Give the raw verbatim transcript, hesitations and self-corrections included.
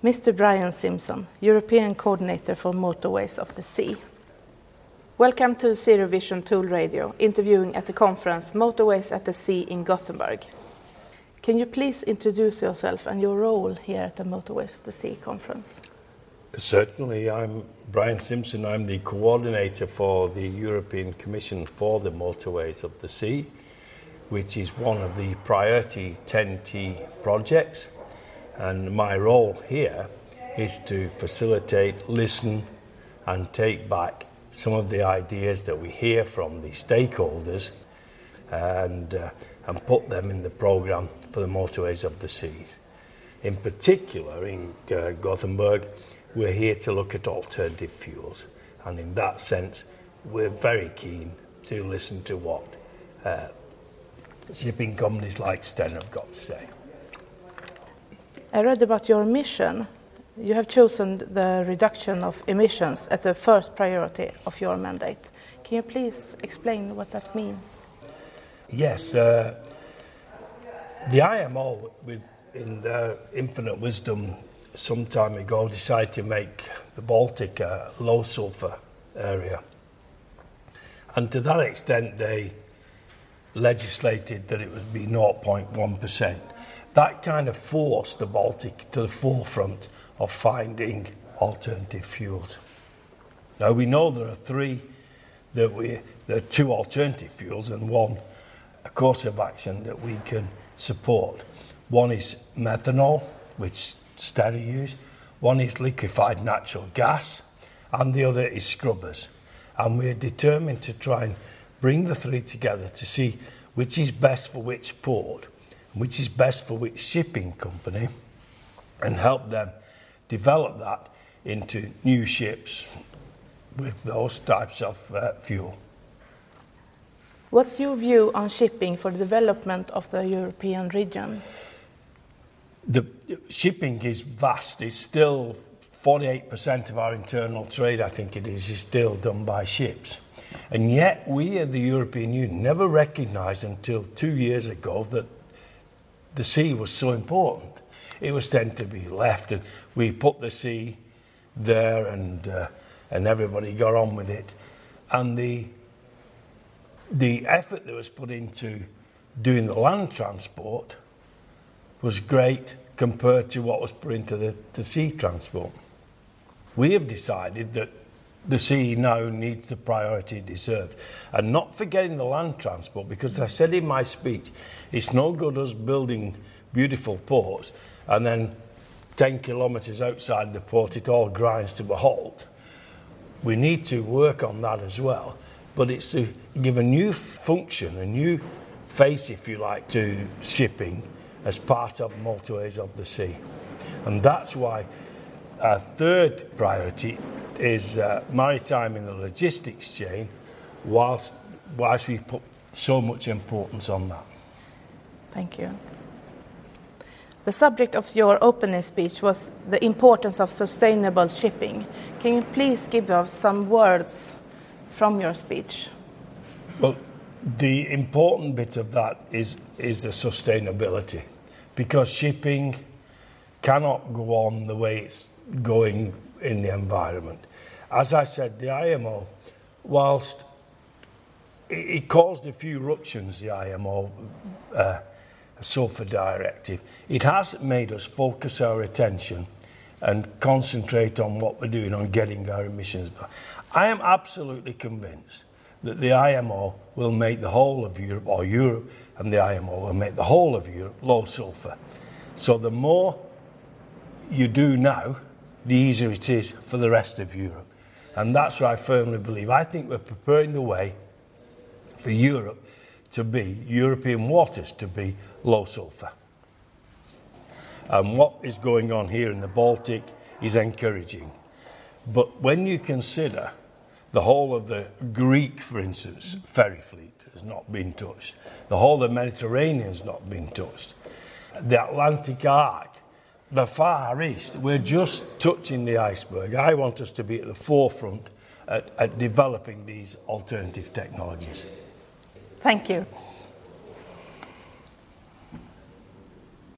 Mister Brian Simpson, European Coordinator for Motorways of the Sea. Welcome to Zero Vision Tool Radio, interviewing at the conference Motorways at the Sea in Gothenburg. Can you please introduce yourself and your role here at the Motorways of the Sea conference? Certainly, I'm Brian Simpson. I'm the coordinator for the European Commission for the Motorways of the Sea, which is one of the priority ten T projects. And my role here is to facilitate, listen, and take back some of the ideas that we hear from the stakeholders and, uh, and put them in the programme for the Motorways of the Sea. In particular, in uh, Gothenburg, we're here to look at alternative fuels. And in that sense, we're very keen to listen to what uh, shipping companies like Sten have got to say. I read about your mission. You have chosen the reduction of emissions as the first priority of your mandate. Can you please explain what that means? Yes, uh, the I M O, with, in their infinite wisdom, some time ago decided to make the Baltic a low sulphur area. And to that extent, they legislated that it would be zero point one percent. That kind of forced the Baltic to the forefront of finding alternative fuels. Now we know there are three, that we, there are two alternative fuels and one a course of action that we can support. One is methanol, which Sten use, one is liquefied natural gas, and the other is scrubbers. And we're determined to try and bring the three together to see which is best for which port, which is best for which shipping company, and help them develop that into new ships with those types of uh, fuel. What's your view on shipping for the development of the European region? The shipping is vast. It's still forty-eight percent of our internal trade, I think it is, is still done by ships. And yet we in the European Union never recognised until two years ago that the sea was so important. It was tend to be left, and we put the sea there, and uh, and everybody got on with it. And the the effort that was put into doing the land transport was great compared to what was put into the, the sea transport. We have decided that the sea now needs the priority it deserves. And not forgetting the land transport, because as I said in my speech, it's no good us building beautiful ports and then ten kilometres outside the port it all grinds to a halt. We need to work on that as well. But it's to give a new function, a new face, if you like, to shipping as part of Motorways of the Sea. And that's why our third priority is uh, maritime in the logistics chain, whilst, whilst we put so much importance on that. Thank you. The subject of your opening speech was the importance of sustainable shipping. Can you please give us some words from your speech? Well, the important bit of that is, is the sustainability, because shipping cannot go on the way it's going in the environment. As I said, the I M O, whilst it, it caused a few ructions, the I M O uh, sulphur directive, it has made us focus our attention and concentrate on what we're doing on getting our emissions down. I am absolutely convinced that the I M O will make the whole of Europe, or Europe and the I M O will make the whole of Europe low sulphur. So the more you do now, the easier it is for the rest of Europe. And that's what I firmly believe. I think we're preparing the way for Europe to be, European waters to be low sulphur. And what is going on here in the Baltic is encouraging. But when you consider the whole of the Greek, for instance, ferry fleet has not been touched, the whole of the Mediterranean has not been touched, the Atlantic Arc, the Far East, we're just touching the iceberg. I want us to be at the forefront at, at developing these alternative technologies. Thank you.